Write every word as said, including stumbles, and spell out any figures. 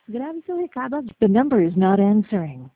Grave seu recado. The number is not answering.